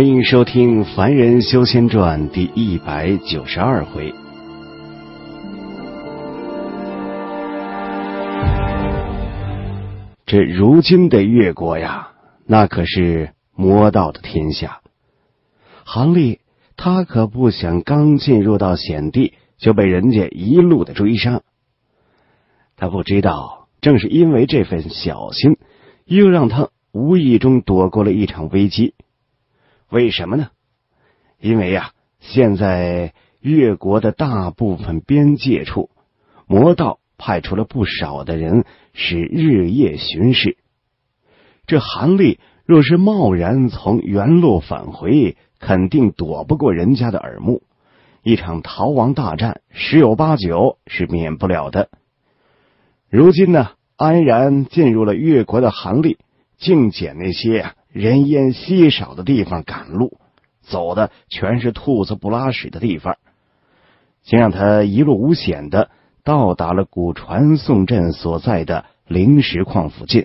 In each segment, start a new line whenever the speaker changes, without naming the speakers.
欢迎收听《凡人修仙传》第192回。这如今的越国呀，那可是魔道的天下。韩立他可不想刚进入到险地就被人家一路的追杀。他不知道，正是因为这份小心，又让他无意中躲过了一场危机。为什么呢？因为现在越国的大部分边界处，魔道派出了不少的人，是日夜巡视。这韩立若是贸然从原路返回，肯定躲不过人家的耳目，一场逃亡大战十有八九是免不了的。如今呢，安然进入了越国的韩立，竟捡那些人烟稀少的地方赶路，走的全是兔子不拉屎的地方，竟让他一路无险的到达了古传送阵所在的灵石矿附近。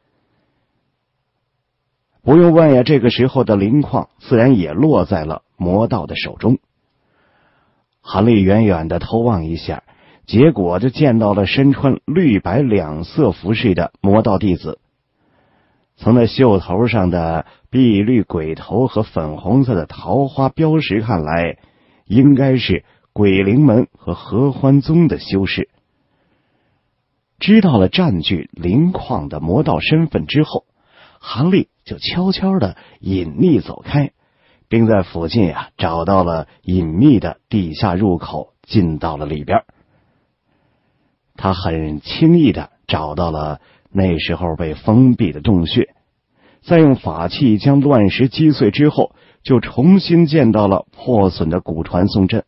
不用问呀，这个时候的灵矿自然也落在了魔道的手中。韩立远远的偷望一下，结果就见到了身穿绿白两色服饰的魔道弟子。从那袖头上的碧绿鬼头和粉红色的桃花标识看来，应该是鬼灵门和合欢宗的修士。知道了占据灵矿的魔道身份之后，韩立就悄悄的隐匿走开，并在附近找到了隐秘的地下入口，进到了里边。他很轻易的找到了那时候被封闭的洞穴，再用法器将乱石击碎之后，就重新见到了破损的古传送阵。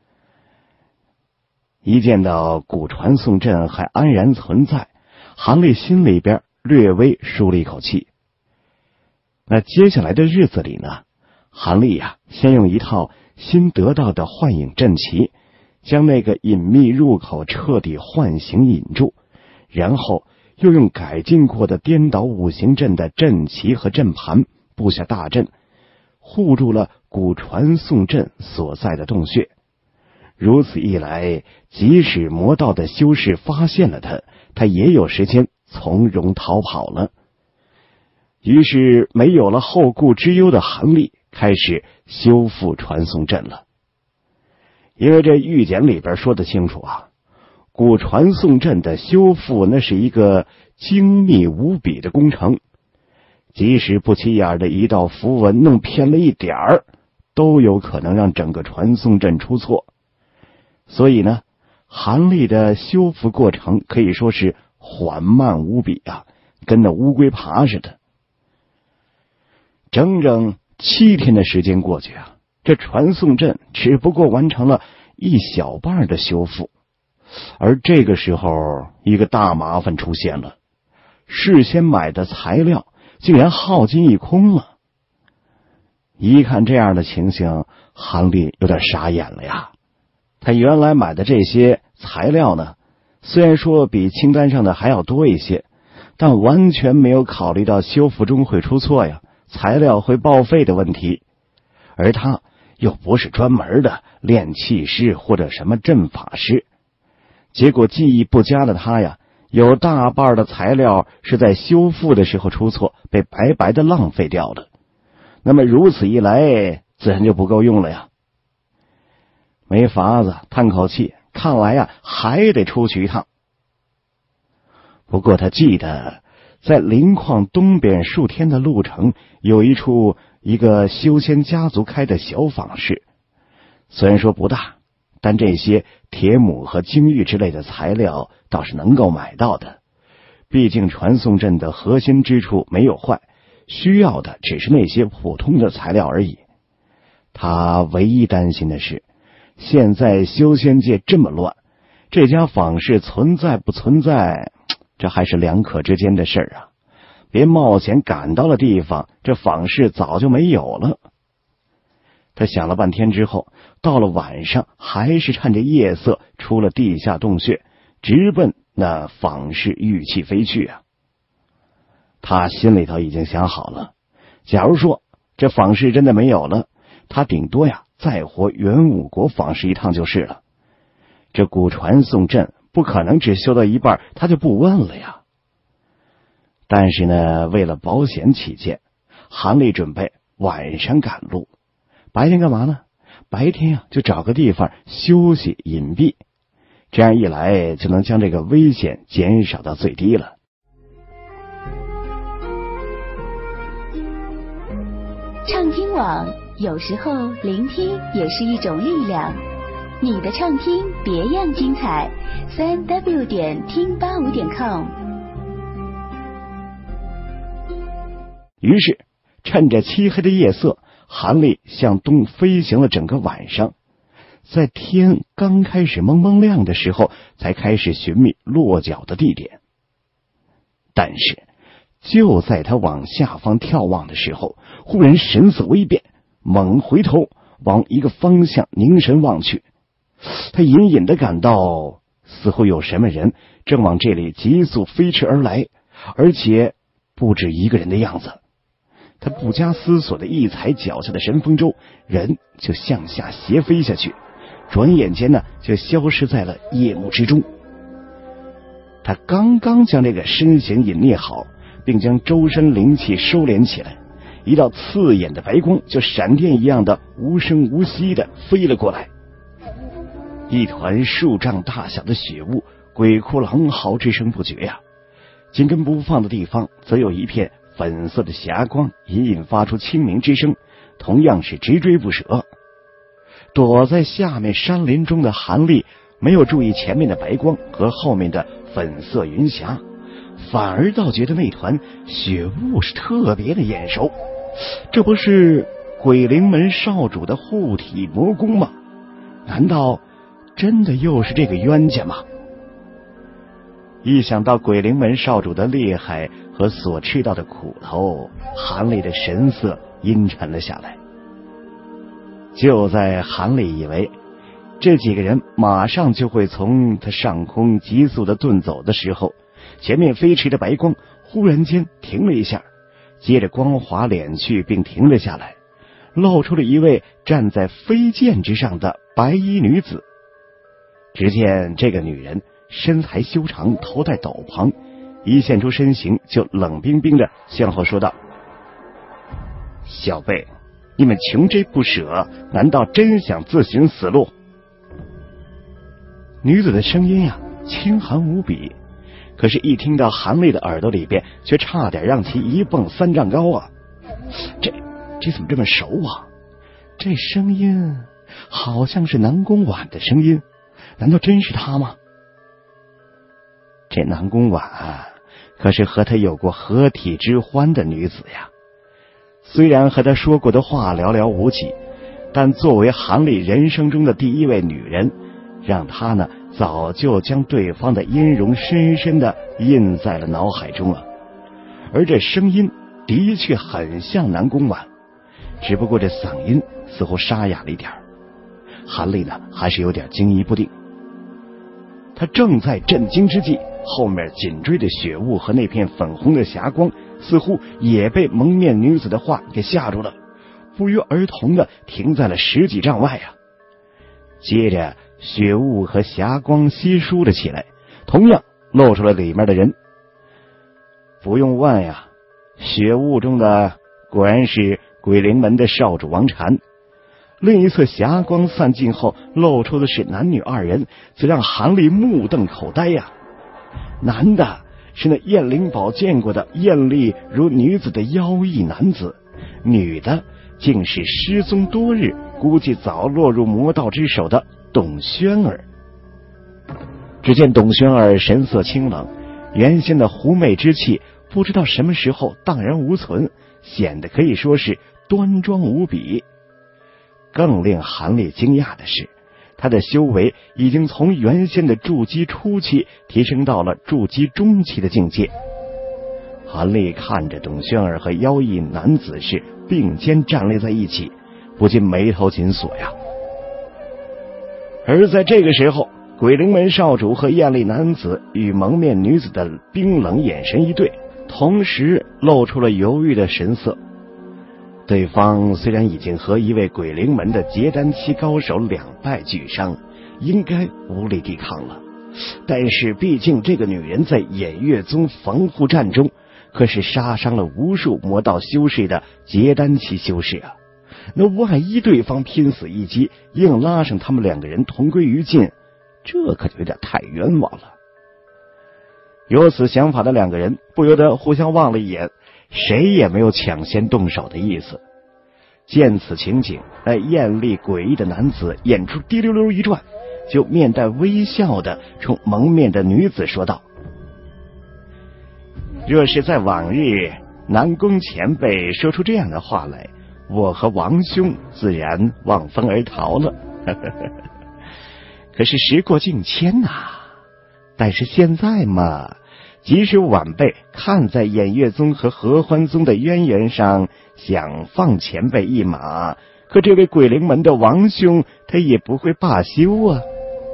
一见到古传送阵还安然存在，韩立心里边略微舒了一口气。那接下来的日子里呢，韩立先用一套新得到的幻影阵旗，将那个隐秘入口彻底唤醒引住，然后又用改进过的颠倒五行阵的阵旗和阵盘布下大阵，护住了古传送阵所在的洞穴。如此一来，即使魔道的修士发现了他也有时间从容逃跑了。于是没有了后顾之忧的韩立开始修复传送阵了。因为这预简里边说得清楚古传送阵的修复那是一个精密无比的工程，即使不起眼的一道符文弄偏了一点儿，都有可能让整个传送阵出错。所以呢，韩立的修复过程可以说是缓慢无比跟那乌龟爬似的。整整7天的时间过去这传送阵只不过完成了一小半的修复。而这个时候，一个大麻烦出现了，事先买的材料竟然耗尽一空了。一看这样的情形，韩立有点傻眼了他原来买的这些材料呢，虽然说比清单上的还要多一些，但完全没有考虑到修复中会出错材料会报废的问题。而他又不是专门的炼气师或者什么阵法师，结果技艺不佳的他有大半的材料是在修复的时候出错，被白白的浪费掉了。那么如此一来，自然就不够用了没法子，叹口气，看来还得出去一趟。不过他记得在灵矿东边数天的路程，有一个修仙家族开的小坊市，虽然说不大，但这些铁母和精玉之类的材料倒是能够买到的。毕竟传送阵的核心之处没有坏，需要的只是那些普通的材料而已。他唯一担心的是，现在修仙界这么乱，这家坊市存在不存在，这还是两可之间的事儿别冒险赶到了地方，这坊市早就没有了。他想了半天之后，到了晚上还是趁着夜色出了地下洞穴，直奔那坊市玉器飞去他心里头已经想好了，假如说这访视真的没有了，他顶多呀再活元武国访视一趟就是了。这古传送阵不可能只修到一半他就不问了呀。但是呢，为了保险起见，韩立准备晚上赶路，白天干嘛呢？白天呀就找个地方休息隐蔽，这样一来就能将这个危险减少到最低了。
畅听网，有时候聆听也是一种力量。你的畅听别样精彩，3w 点听85.com。
于是趁着漆黑的夜色，韩立向东飞行了整个晚上，在天刚开始蒙蒙亮的时候才开始寻觅落脚的地点。但是就在他往下方眺望的时候，忽然神色微变，猛回头往一个方向凝神望去。他隐隐地感到似乎有什么人正往这里急速飞驰而来，而且不止一个人的样子。他不加思索的一踩脚下的神风舟，人就向下斜飞下去，转眼间呢就消失在了夜幕之中。他刚刚将这个身形隐匿好，并将周身灵气收敛起来，一道刺眼的白光就闪电一样的无声无息的飞了过来。一团数丈大小的血雾鬼哭狼嚎之声不绝呀，紧跟不放的地方则有一片粉色的霞光隐隐发出清明之声，同样是直追不舍。躲在下面山林中的韩立没有注意前面的白光和后面的粉色云霞，反而倒觉得那团血雾是特别的眼熟。这不是鬼灵门少主的护体魔功吗？难道真的又是这个冤家吗？一想到鬼灵门少主的厉害和所吃到的苦头，韩立的神色阴沉了下来。就在韩立以为这几个人马上就会从他上空急速的遁走的时候，前面飞驰的白光忽然间停了一下，接着光华敛去并停了下来，露出了一位站在飞剑之上的白衣女子。只见这个女人身材修长，头戴斗篷，一现出身形就冷冰冰的向后说道：小辈，你们穷追不舍，难道真想自寻死路？女子的声音呀清寒无比，可是一听到韩立的耳朵里边，却差点让其一蹦3丈高啊！这怎么这么熟啊？这声音好像是南宫婉的声音，难道真是他吗？这南宫婉可是和他有过合体之欢的女子呀。虽然和他说过的话寥寥无几，但作为韩立人生中的第一位女人，让他呢早就将对方的音容深深的印在了脑海中啊。而这声音的确很像南宫婉，只不过这嗓音似乎沙哑了一点。韩立呢还是有点惊疑不定。他正在震惊之际，后面紧追的血雾和那片粉红的霞光似乎也被蒙面女子的话给吓住了，不约而同的停在了10几丈外啊。接着血雾和霞光稀疏了起来，同样露出了里面的人。不用问呀，血雾中的果然是鬼灵门的少主王禅。另一侧霞光散尽后露出的是男女2人，则让韩立目瞪口呆呀。男的是那燕灵宝见过的艳丽如女子的妖异男子，女的竟是失踪多日，估计早落入魔道之手的董宣儿。只见董宣儿神色清冷，原先的狐媚之气不知道什么时候荡然无存，显得可以说是端庄无比。更令韩立惊讶的是，他的修为已经从原先的筑基初期提升到了筑基中期的境界。韩立看着董宣儿和妖异男子是并肩站立在一起，不禁眉头紧锁呀。而在这个时候，鬼灵门少主和艳丽男子与蒙面女子的冰冷眼神一对，同时露出了犹豫的神色。 对方虽然已经和一位鬼灵门的结丹期高手两败俱伤，应该无力抵抗了，但是毕竟这个女人在偃月宗防护战中可是杀伤了无数魔道修士的结丹期修士啊，那万一对方拼死一击，硬拉上他们两个人同归于尽，这可就有点太冤枉了。有此想法的两个人不由得互相望了一眼，谁也没有抢先动手的意思。见此情景，那艳丽诡异的男子眼珠滴溜溜一转，就面带微笑的冲蒙面的女子说道：若是在往日，南宫前辈说出这样的话来，我和王兄自然望风而逃了。可是时过境迁啊，但是现在嘛，即使晚辈看在偃月宗和合欢宗的渊源上，想放前辈一马，可这位鬼灵门的王兄他也不会罢休啊。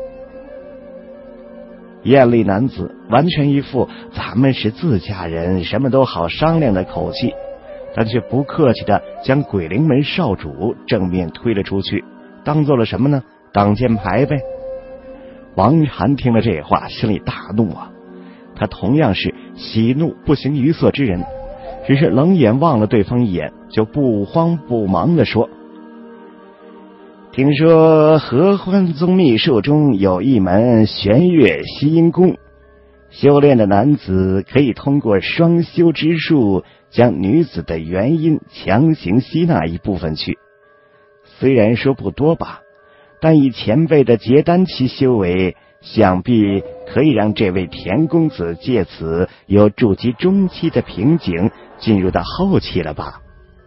艳丽男子完全一副咱们是自家人，什么都好商量的口气，但却不客气的将鬼灵门少主正面推了出去，当做了什么呢？挡箭牌呗。王禅听了这话，心里大怒啊！他同样是喜怒不形于色之人，只是冷眼望了对方一眼，就不慌不忙地说：听说合欢宗秘术中有一门玄月吸阴功，修炼的男子可以通过双修之术将女子的元阴强行吸纳一部分去。虽然说不多吧，但以前辈的结丹期修为，想必可以让这位田公子借此有筑基中期的瓶颈，进入到后期了吧。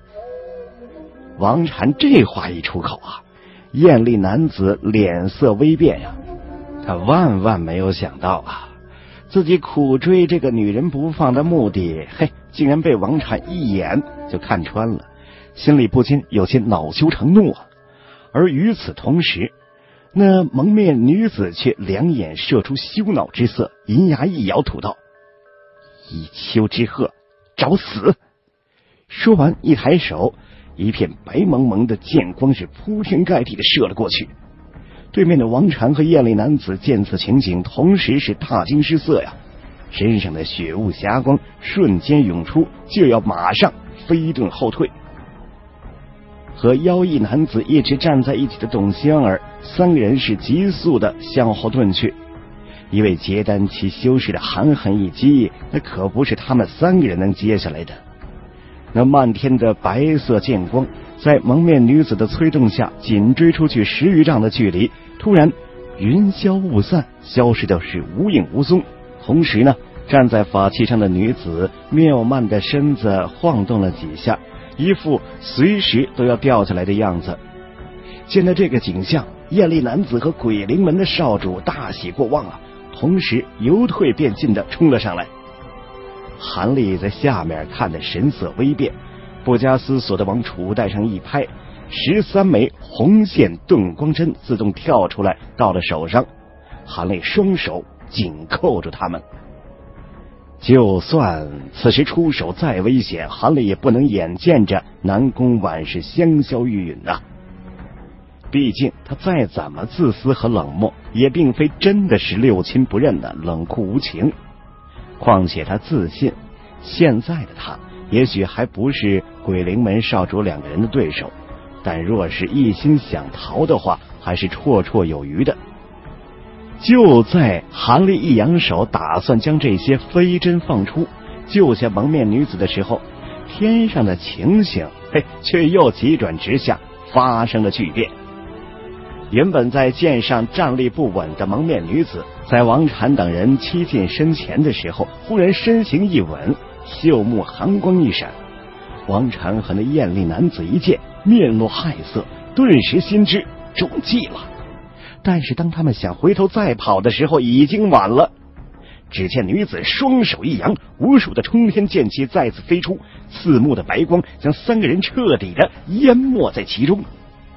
王禅这话一出口啊，艳丽男子脸色微变呀，他万万没有想到啊，自己苦追这个女人不放的目的，竟然被王禅一眼就看穿了，心里不禁有些恼羞成怒啊。而与此同时，那蒙面女子却两眼射出羞恼之色，银牙一咬，吐道：一丘之貉，找死！说完一抬手，一片白蒙蒙的剑光是铺天盖地的射了过去。对面的王禅和艳丽男子见此情景，同时是大惊失色呀，身上的血雾霞光瞬间涌出，就要马上飞遁后退。和妖异男子一直站在一起的董香儿，三个人是急速的向后遁去。一位结丹期修士的寒狠一击，那可不是他们三个人能接下来的。那漫天的白色剑光在蒙面女子的催动下紧追出去10余丈的距离，突然云消雾散，消失的是无影无踪。同时呢，站在法器上的女子妙曼的身子晃动了几下，一副随时都要掉下来的样子。见到这个景象，艳丽男子和鬼灵门的少主大喜过望啊，同时由退变进的冲了上来。韩立在下面看得神色微变，不加思索的往储物袋上一拍，13枚红线遁光针自动跳出来到了手上，韩立双手紧扣住他们。就算此时出手再危险，韩立也不能眼见着南宫婉是香消玉殒啊。毕竟他再怎么自私和冷漠，也并非真的是六亲不认的冷酷无情。况且他自信，现在的他也许还不是鬼灵门少主两个人的对手，但若是一心想逃的话，还是绰绰有余的。就在韩立一扬手打算将这些飞针放出，救下蒙面女子的时候，天上的情形却又急转直下，发生了巨变。原本在剑上站立不稳的蒙面女子，在王禅等人七近身前的时候，忽然身形一稳，秀目寒光一闪。王禅和那艳丽男子一见，面露骇色，顿时心知中计了。但是当他们想回头再跑的时候，已经晚了。只见女子双手一扬，无数的冲天剑气再次飞出，刺目的白光将三个人彻底的淹没在其中。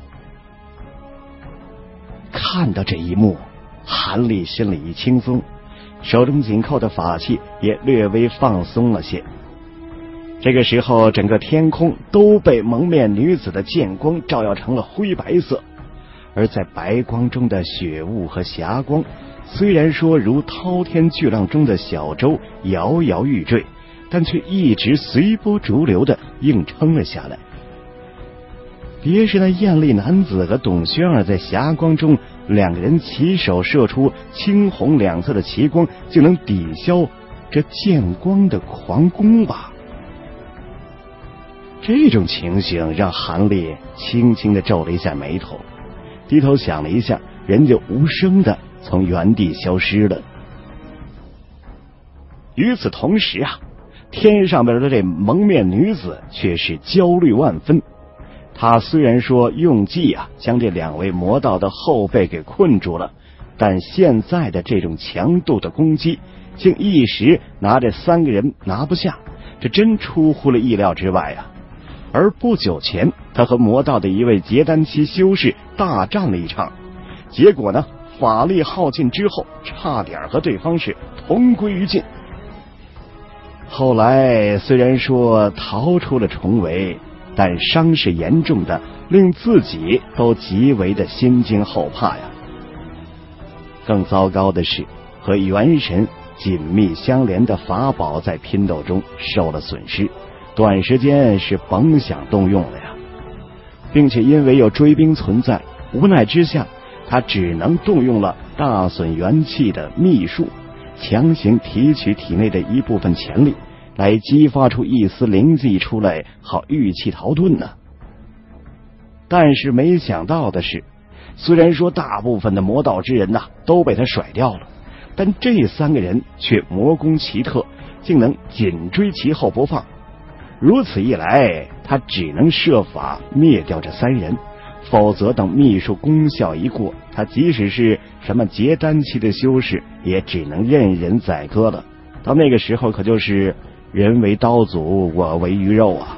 看到这一幕，韩立心里一轻松，手中紧扣的法器也略微放松了些。 这个时候，整个天空都被蒙面女子的剑光照耀成了灰白色，而在白光中的雪雾和霞光，虽然说如滔天巨浪中的小舟摇摇欲坠，但却一直随波逐流的硬撑了下来。别是那艳丽男子和董轩儿在霞光中，两个人齐手射出青红两色的奇光，就能抵消这剑光的狂攻吧。这种情形让韩立轻轻地皱了一下眉头，低头想了一下，人就无声地从原地消失了。与此同时啊，天上边的这蒙面女子却是焦虑万分。她虽然说用计将这两位魔道的后辈给困住了，但现在的这种强度的攻击，竟一时拿这三个人拿不下，这真出乎了意料之外啊。而不久前，他和魔道的一位结丹期修士大战了一场，结果呢，法力耗尽之后，差点和对方是同归于尽。后来虽然说逃出了重围，但伤势严重的令自己都极为的心惊后怕呀。更糟糕的是，和元神紧密相连的法宝在拼斗中受了损失，短时间是甭想动用了呀。并且因为有追兵存在，无奈之下，他只能动用了大损元气的秘术，强行提取体内的一部分潜力，来激发出一丝灵气出来，好御气逃遁呢。但是没想到的是，虽然说大部分的魔道之人都被他甩掉了，但这三个人却魔功奇特，竟能紧追其后不放。如此一来，他只能设法灭掉这三人，否则等秘术功效一过，他即使是什么结丹期的修士，也只能任人宰割了。到那个时候，可就是人为刀俎，我为鱼肉啊。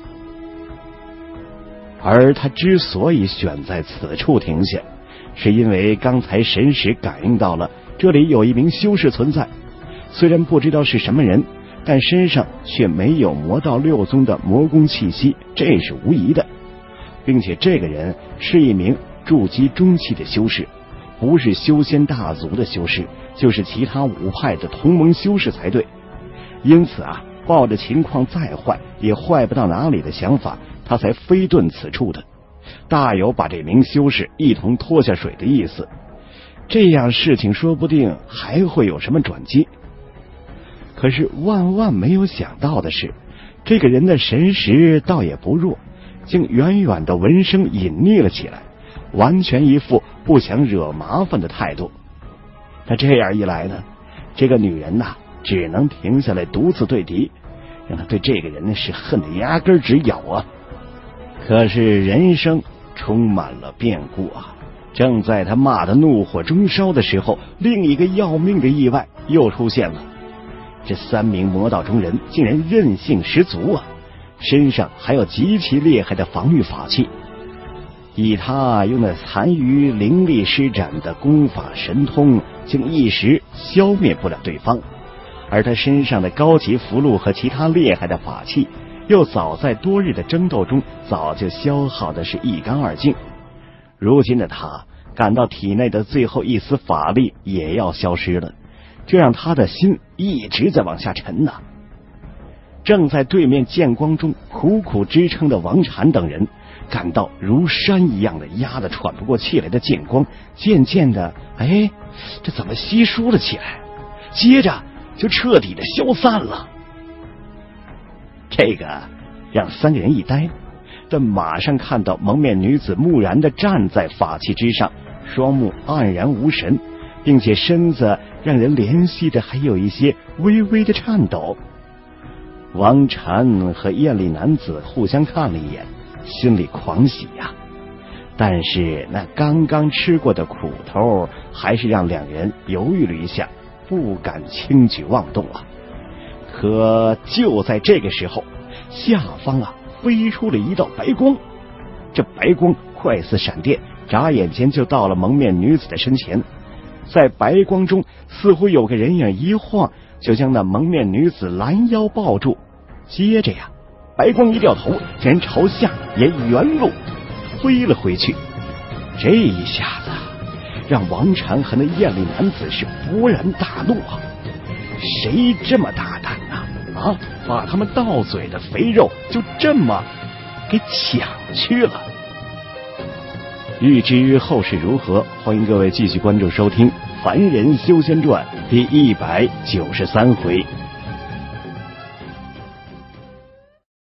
而他之所以选在此处停下，是因为刚才神识感应到了这里有一名修士存在，虽然不知道是什么人，但身上却没有魔道六宗的魔功气息，这是无疑的。并且这个人是一名筑基中期的修士，不是修仙大族的修士，就是其他五派的同盟修士才对。因此抱着情况再坏也坏不到哪里的想法，他才飞遁此处的，大有把这名修士一同拖下水的意思。这样事情说不定还会有什么转机。可是万万没有想到的是，这个人的神识倒也不弱，竟远远的闻声隐匿了起来，完全一副不想惹麻烦的态度。那这样一来呢，这个女人只能停下来独自对敌，让他对这个人是恨得牙根直咬啊。可是人生充满了变故啊！正在他骂得怒火中烧的时候，另一个要命的意外又出现了。这三名魔道中人竟然韧性十足啊，身上还有极其厉害的防御法器。以他用那残余灵力施展的功法神通，竟一时消灭不了对方。而他身上的高级符箓和其他厉害的法器，又早在多日的争斗中早就消耗的是一干二净。如今的他感到体内的最后一丝法力也要消失了，这让他的心一直在往下沉呐。正在对面剑光中苦苦支撑的王禅等人，感到如山一样的压得喘不过气来的剑光，渐渐的，这怎么稀疏了起来？接着就彻底的消散了。这个让三个人一呆，但马上看到蒙面女子木然的站在法器之上，双目黯然无神，并且身子让人怜惜的还有一些微微的颤抖。王禅和艳丽男子互相看了一眼，心里狂喜呀。但是那刚刚吃过的苦头还是让两人犹豫了一下，不敢轻举妄动啊。可就在这个时候，下方飞出了一道白光，这白光快似闪电，眨眼间就到了蒙面女子的身前。在白光中似乎有个人影一晃，就将那蒙面女子拦腰抱住。 接着呀，白光一掉头，竟然朝下沿原路飞了回去。这一下子让王禅和那艳丽男子是勃然大怒啊！谁这么大胆啊？把他们到嘴的肥肉就这么给抢去了。欲知后事如何，欢迎各位继续关注收听《凡人修仙传》第193回。